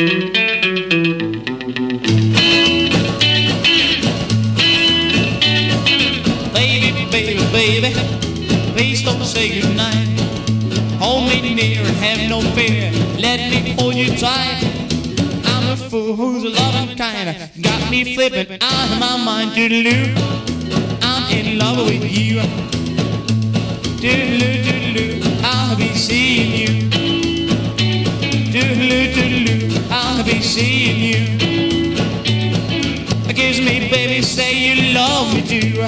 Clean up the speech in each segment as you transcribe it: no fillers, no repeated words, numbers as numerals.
Baby, baby, baby, please don't say goodnight. Hold me near and have no fear. Let me hold you tight. I'm a fool who's a loving kind. Got me flipping out of my mind. Doodaloo, I'm in love with you. Doodaloo, doodaloo, I'll be seeing you. Doodaloo, doodaloo, I'll be seeing you. Kiss me, baby, say you love me too.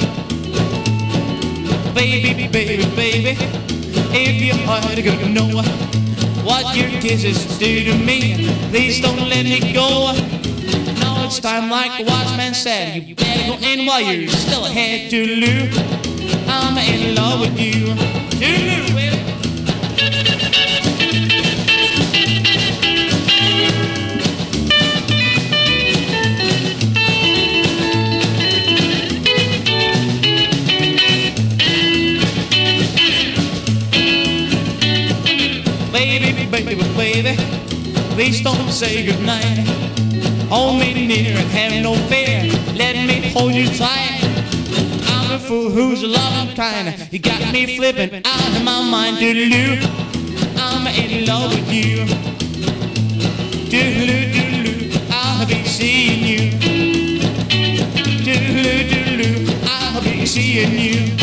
Baby, baby, baby, if your heart could know what your kisses do to me, please don't let me go. Now it's time, like the watchman said, you better go in while you're still ahead. Toodaloo, I'm in love with you. Toodaloo, baby. Baby, baby, baby, please don't say goodnight. Hold me near and have no fear. Let me hold you tight. I'm a fool who's a loving kind. You got me flipping out of my mind. Doodaloo, I'm in love with you. Doodaloo, doodaloo, I'll be seeing you. Doodaloo, doodaloo, I'll be seeing you.